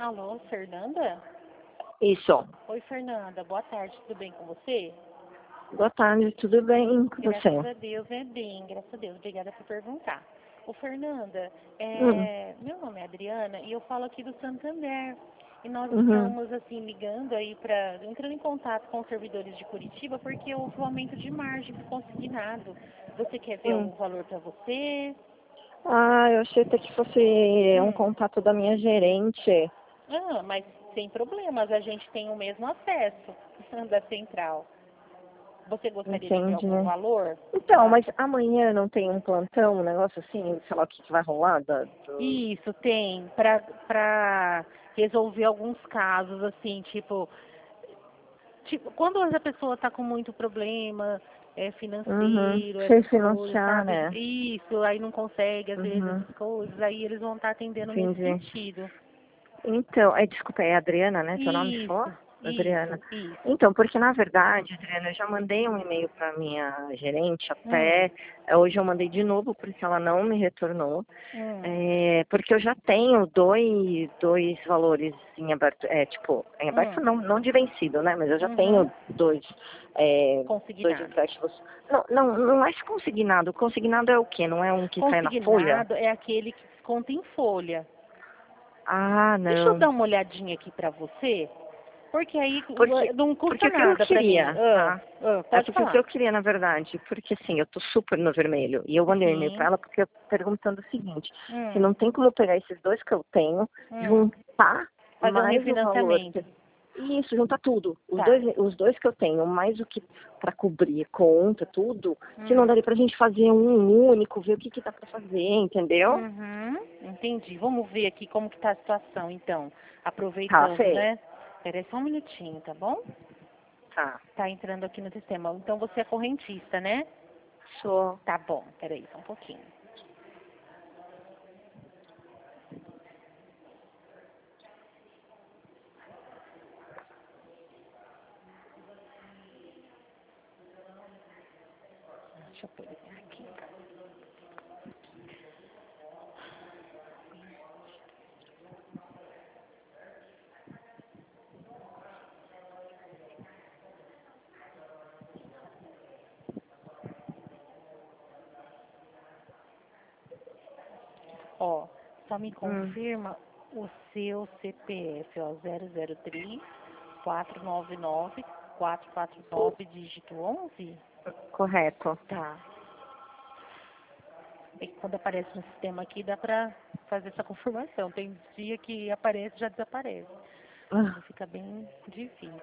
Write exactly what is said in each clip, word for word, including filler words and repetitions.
Alô, Fernanda? Isso. Oi, Fernanda. Boa tarde, tudo bem com você? Boa tarde, tudo bem com Graças você? a Deus, é bem, graças a Deus. Obrigada por perguntar. Ô, Fernanda, Hum. é, meu nome é Adriana e eu falo aqui do Santander. E nós Uhum. estamos, assim, ligando aí para, entrando em contato com os servidores de Curitiba, porque houve um aumento de margem consignado. Você quer ver Hum. o valor para você? Ah, eu achei até que fosse um Hum. contato da minha gerente. Ah, mas sem problemas, a gente tem o mesmo acesso da central. Você gostaria de ver Entendi. algum valor? Então, Ah, mas amanhã não tem um plantão, um negócio assim, sei lá o que que vai rolar? Da, do... isso, tem, para para resolver alguns casos, assim, tipo, tipo, quando a pessoa está com muito problema é, Uhum. financeiro, essas coisas, Refinanciar, sabe? né? Isso, aí não consegue, às vezes, Uhum. essas coisas, aí eles vão estar atendendo nesse Entendi. sentido. Então, aí, desculpa, é Adriana, né? Teu nome você falou? Isso, Adriana. isso, isso. Então, porque na verdade, Adriana, eu já mandei um e-mail para minha gerente Hum, até. eh, Hoje eu mandei de novo porque ela não me retornou. hum, É, porque eu já tenho dois, dois valores em aberto, é, tipo, em aberto hum, não, não de vencido, né? Mas eu já uhum. tenho dois, é, dois Consignado. empréstimos. Não, não, não é consignado. Consignado é o quê? Não é um que sai na folha? Consignado é aquele que desconta em folha. Ah, Deixa eu não. dar uma olhadinha aqui pra você, porque aí Porque, não custa porque o que eu nada pra mim. queria, Ah, tá? ah, É pode porque o que falar. eu queria, na verdade, porque assim, eu tô super no vermelho. E eu mandei um e-mail pra Sim. ela porque eu perguntando o seguinte, se Hum, não tem como eu pegar esses dois que eu tenho, hum. juntar Fazer um mais o valor. refinanciamento. Isso, juntar tudo. Os Tá. dois, os dois que eu tenho, mais o que pra cobrir conta, tudo, se não Hum. daria pra gente fazer um único, ver o que que dá pra fazer, entendeu? Uhum. Entendi. Vamos ver aqui como que tá a situação, então. Tá, Aproveitando, Fê. né? Espera só um minutinho, tá bom? Tá. Tá entrando aqui no sistema. Então você é correntista, né? Sou. Tá bom. Peraí, só um pouquinho. Deixa eu pôr ele aqui. Ó, só me Hum, confirma o seu C P F, ó, zero zero três, quatro nove nove, quatro quatro nove, dígito onze. correto. Tá. É que quando aparece no sistema aqui, dá pra fazer essa confirmação. Tem dia que aparece e já desaparece. Ah, Aí fica bem difícil.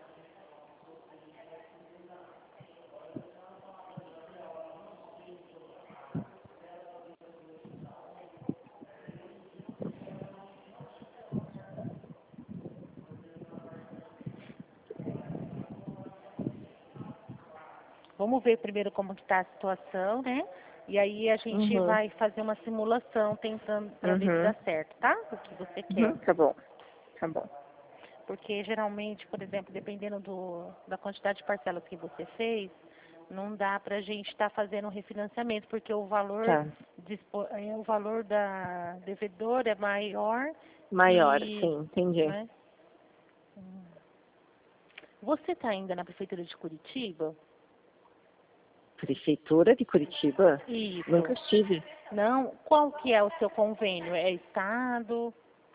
Vamos ver primeiro como que tá a situação, né? E aí a gente Uhum. vai fazer uma simulação tentando para ver se dá Uhum. certo, tá? O que você quer. Uhum. Tá bom. Tá bom. Porque geralmente, por exemplo, dependendo do, da quantidade de parcelas que você fez, não dá para a gente estar fazendo um refinanciamento, porque o valor, Tá. dispo- eh, o valor da devedora é maior Maior, que, sim, entendi. né? Hum. Você está ainda na prefeitura de Curitiba? Prefeitura de Curitiba? Nunca Isso. estive. Não? Qual que é o seu convênio? É estado?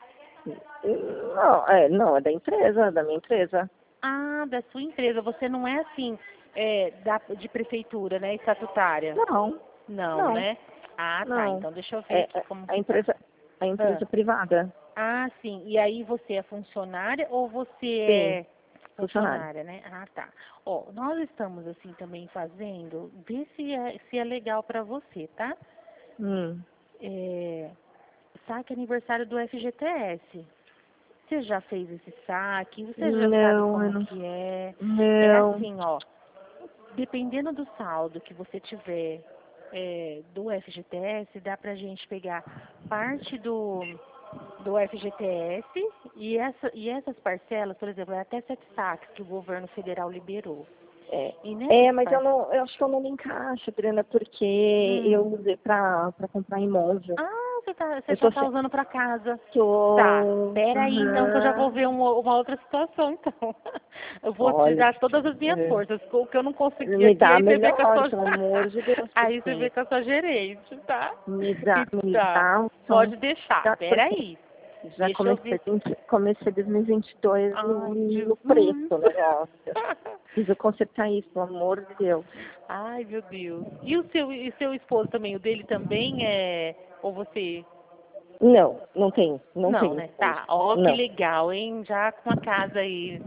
Não, é, não, é da empresa, da minha empresa. Ah, da sua empresa. Você não é assim, é, da, de prefeitura, né? Estatutária? Não, Não, não, né? Ah, tá. não. Então deixa eu ver É, aqui é como a que tá. empresa, a Ah, empresa privada. ah, sim. E aí você é funcionária ou você Sim, é funcionário. funcionária, né? Ah, tá. Ó, nós estamos assim também fazendo, vê se é, se é legal para você, tá? Hum. É, saque aniversário do F G T S. Você já fez esse saque? Você já sabe Não, eu como não. que é? É Não. assim, ó. Dependendo do saldo que você tiver é, do F G T S, dá pra gente pegar parte do, do F G T S e, essa, e essas parcelas, por exemplo, é até sete saques que o governo federal liberou. É, E nessas é, mas eu parcelas. não, eu acho que eu não me encaixo, Adriana, porque eu Hum. usei pra, pra comprar imóvel. Ah, você, tá, você Eu só tô tá sem... usando pra casa? Tô... Tá, pera aí então que eu já vou Uhum. ver uma, uma outra situação então. Eu vou te Olha, dar todas as minhas é, forças. O que eu não consegui me aqui, dá aí você vê com a melhor, sua. pelo amor de Deus, Aí você porque vê com a sua gerente, tá? me dá, E me tá. dá um som. Pode deixar, Já, pera porque aí. já Deixa eu comecei, ver. comecei dois mil e vinte e dois no, Ai, no Jesus. preço, negócio. Preciso consertar isso, pelo amor de Deus. Ai, meu Deus. E o seu, e seu esposo também? O dele também é. Ou você? Não, não tem, não Não, tem né? esposo. Tá. Ó, que Não, legal, hein? Já com a casa aí.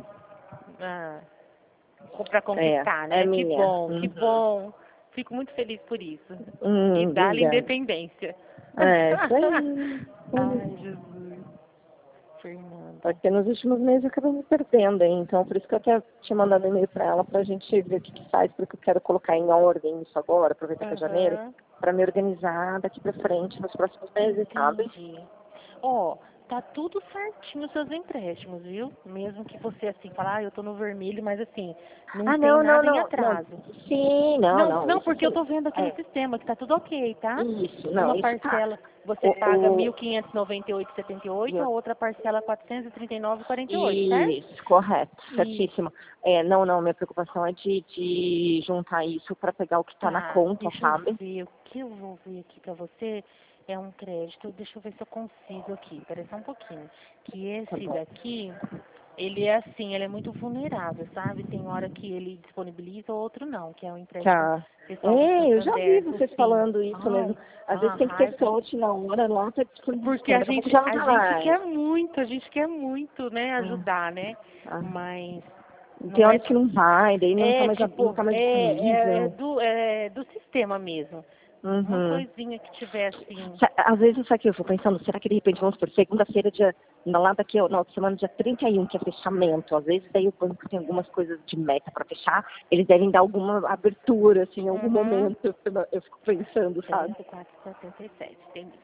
Ah, pra é, conquistar, é né? Que minha. bom, que Uhum. bom. Fico muito feliz por isso. E Hum, dá-lhe obrigada. independência. É, isso aí. Ai, Jesus. Fernanda. Porque nos últimos meses eu acabei me perdendo, hein? Então por isso que eu até tinha mandado um e-mail pra ela pra gente ver o que, que faz, porque eu quero colocar em ordem isso agora, aproveitar que é janeiro, Aham. pra me organizar daqui pra frente nos próximos meses, sabe? Entendi. Ó, tá tudo certinho os seus empréstimos, viu? Mesmo que você assim fala, ah, eu tô no vermelho, mas assim, não Ah, tem não, não, nada em não, não. atraso. Sim, não, Não, não, não, isso porque eu sim. tô vendo aqui no É, sistema que tá tudo ok, tá? isso, não, Uma isso tá. parcela você paga O, mil o, quinhentos e noventa e oito vírgula setenta e oito, a eu- outra parcela quatrocentos e trinta e nove vírgula quarenta e oito, certo? isso, correto, Isso. certíssimo. É, não, não, minha preocupação é de, de juntar isso pra pegar o que tá na Tá, conta, deixa eu sabe? ver. O que eu vou ver aqui pra você é um crédito. Deixa eu ver se eu consigo aqui. Peraí só um pouquinho. Que Tá esse bom. daqui, ele é assim, ele é muito vulnerável, sabe? Tem hora que ele disponibiliza, outro não, que é um empréstimo Tá. pessoal do É, eu já vi Santander, o vocês Sim. falando isso mesmo. Ai, Às dá vezes uma tem que ter raiva. sorte na hora lá pra Porque disponibilizar. a Daqui a pouco gente, já não a tá gente mais. quer muito, a gente quer muito, né, Ah, ajudar, né? ah. Mas Tem não é. horas que não vai, daí não tá É mais, não tipo, tá mais é, é, é disponível. do, é do sistema mesmo. Uma Uhum. coisinha que tiver assim. Sa- Às vezes, sabe o que eu fico pensando? Será que de repente, vamos por segunda-feira, dia, lá daqui, ó, na outra semana, dia trinta e um, que é fechamento. Às vezes, daí o banco tem algumas coisas de meta para fechar, eles devem dar alguma abertura, assim, em algum Uhum. momento. Eu, eu fico pensando, dez sabe? do quatro de setenta e sete, entendi.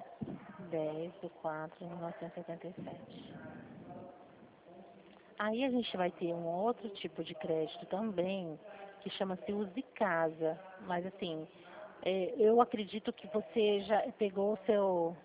dez do quatro de mil novecentos e setenta e sete. Aí a gente vai ter um outro tipo de crédito também, que chama-se Use Casa. Mas assim, é, eu acredito que você já pegou o seu,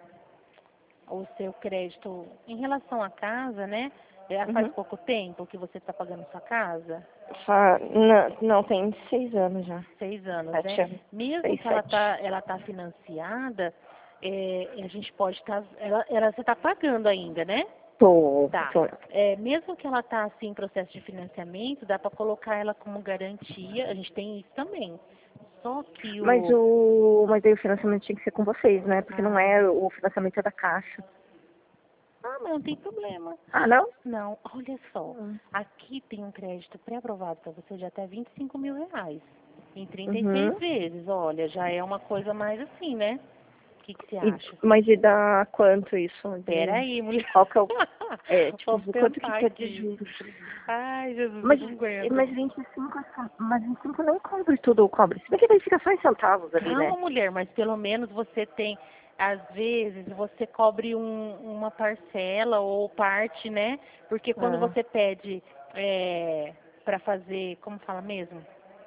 o seu crédito em relação à casa, né? É, faz Uhum. pouco tempo que você está pagando sua casa? Fa- Não, não, tem seis anos já. Seis anos, né? Sete anos. Mesmo Seis, que ela tá, sete. ela tá financiada, é, a gente pode estar, ela, ela, você está pagando ainda, né? Tô, Tá. tô. É, mesmo que ela tá assim em processo de financiamento, dá para colocar ela como garantia. A gente tem isso também. Só que Mas o o. Mas aí o financiamento tinha que ser com vocês, né? Porque não ah, é o financiamento é da Caixa. ah, mas não tem problema. Ah, não? Não, olha só. Hum. Aqui tem um crédito pré-aprovado para você de até vinte e cinco mil reais. Em trinta e seis Uhum. vezes. Olha, já é uma coisa mais assim, né? O que, que você E, acha? mas e dá quanto isso? Pera De, aí, mulher. qual que é o. É, tipo, Vamos quanto que pensar quer de aqui. juros? Ai, Jesus, eu Mas, não aguento. mas vinte e cinco, assim, mas vinte e cinco nem cobre tudo, cobre. Se bem que daí fica só em centavos ali, Calma, né? mulher, mas pelo menos você tem, às vezes, você cobre um, uma parcela ou parte, né? Porque quando Ah, você pede é, para fazer, como fala mesmo?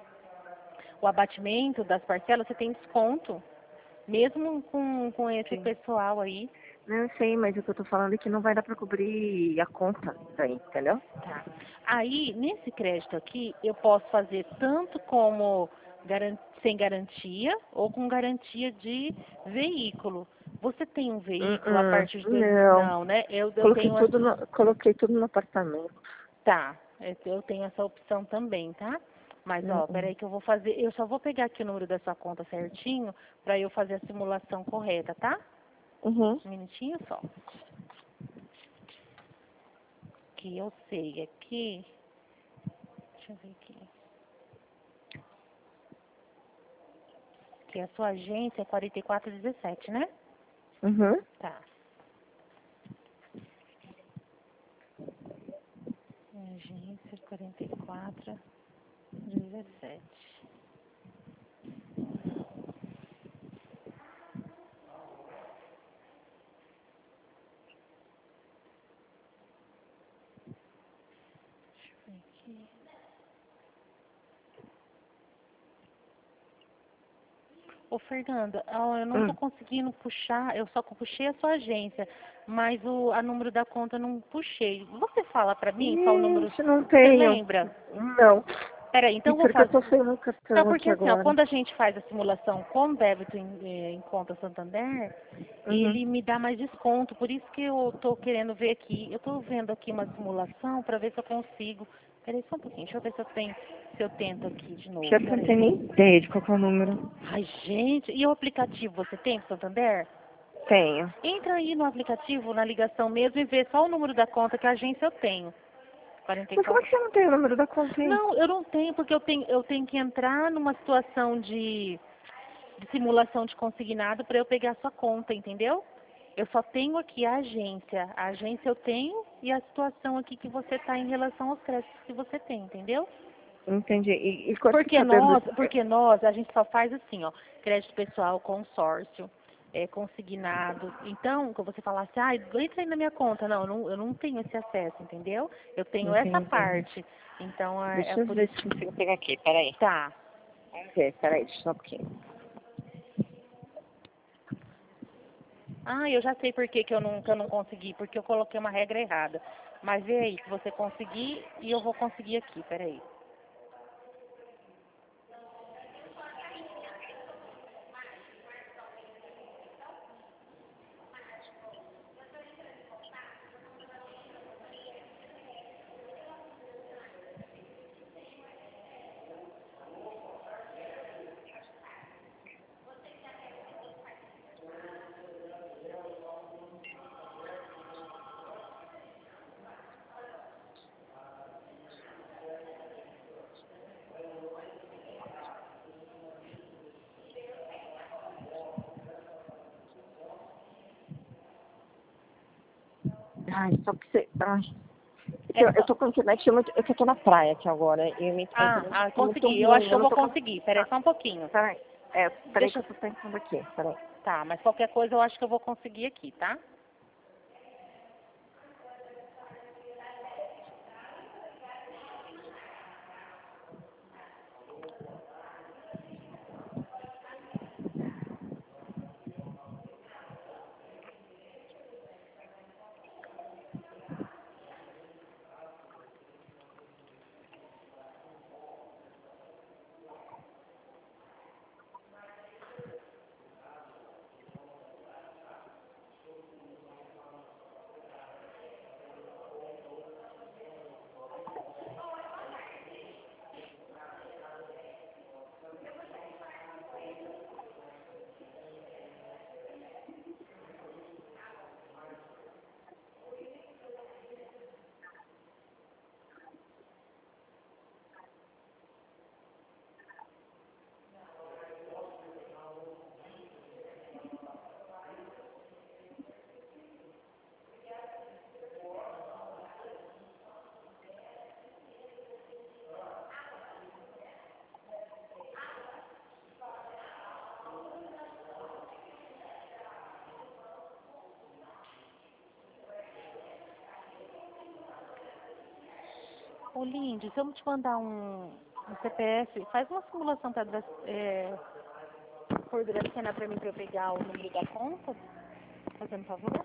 O abatimento das parcelas, você tem desconto. Mesmo com, com esse sim. pessoal aí. Não, eu sei, mas o que eu tô falando é que não vai dar pra cobrir a conta daí, entendeu? Tá. Aí, nesse crédito aqui, eu posso fazer tanto como garan- sem garantia ou com garantia de veículo. Você tem um Hum, veículo a hum, partir de dois... não. Não, né? Eu, eu Coloquei tenho tudo essa... no, coloquei tudo no apartamento. Tá, eu eu tenho essa opção também, tá? Mas, Hum, ó, hum. peraí que eu vou fazer... Eu só vou pegar aqui o número da sua conta certinho para eu fazer a simulação correta, tá? Uhum. Um minutinho só. Que eu sei aqui... Deixa eu ver aqui. Que a sua agência é quarenta e quatro dezessete, né? Uhum. Tá. Agência quarenta e quatro dezessete. Deixa eu ver aqui. Ô, Fernanda, ó, eu não tô Hum. conseguindo puxar, eu só puxei a sua agência, mas o a número da conta eu não puxei. Você fala pra mim qual o número? Gente, não Você tenho. lembra? Não. Peraí, E então eu vou porque eu fazer. tô sem o Não, cartão porque aqui assim, ó, agora. quando a gente faz a simulação com débito em, eh, em conta Santander, Uhum. ele me dá mais desconto. Por isso que eu tô querendo ver aqui. Eu tô vendo aqui uma simulação para ver se eu consigo. Peraí só um pouquinho, deixa eu ver se eu tenho, se eu tento aqui de novo. Já não Peraí. tenho nem ideia de qual que é o número. Ai, gente, e o aplicativo você tem pro Santander? Tenho. Entra aí no aplicativo, na ligação mesmo, e vê só o número da conta, que a agência eu tenho. Mas como é quarenta e quatro. que você não tem o número da conta aí? Não, eu não tenho, porque eu tenho, eu tenho que entrar numa situação de, de simulação de consignado para eu pegar a sua conta, entendeu? Eu só tenho aqui a agência. A agência eu tenho e a situação aqui que você está em relação aos créditos que você tem, entendeu? Entendi. E, e quando você Porque tá dando... nós, porque nós, a gente só faz assim, ó, crédito pessoal, consórcio, é, consignado. Então, quando você falasse, ah, entra aí na minha conta. Não, eu não, eu não tenho esse acesso, entendeu? Eu tenho essa Entendi. parte. Então, é, é Deixa eu por ver isso. se eu consigo pegar aqui. Peraí. Tá. Vamos ver. Peraí, deixa eu só um pouquinho. Ah, eu já sei por que, que eu não, que eu não consegui, porque eu coloquei uma regra errada. Mas vê aí, se você conseguir, e eu vou conseguir aqui, peraí. Ai, só que você... Ai. É Eu, eu só... tô com internet muito... Eu que eu tô na praia aqui agora. E a minha Ah, internet ah, tá muito consegui. Eu ruim. acho que Eu eu não vou tô com... conseguir. Peraí Tá. só um pouquinho. Peraí. É, peraí que Deixa eu eu... tô pensando aqui. Peraí. Tá, mas qualquer coisa eu acho que eu vou conseguir aqui, tá? Ô, Lindy, se eu te mandar um, um C P F, faz uma simulação para é, por Dracena para mim para eu pegar o número da conta, fazendo favor.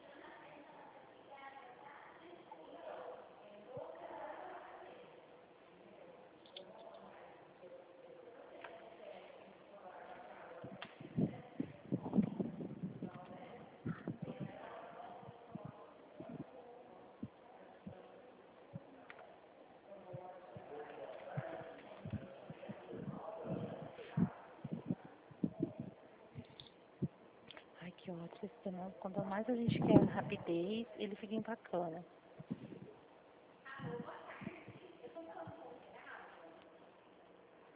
Ai, que ótimo esse tema. Quanto mais a gente quer rapidez, ele fica empacando.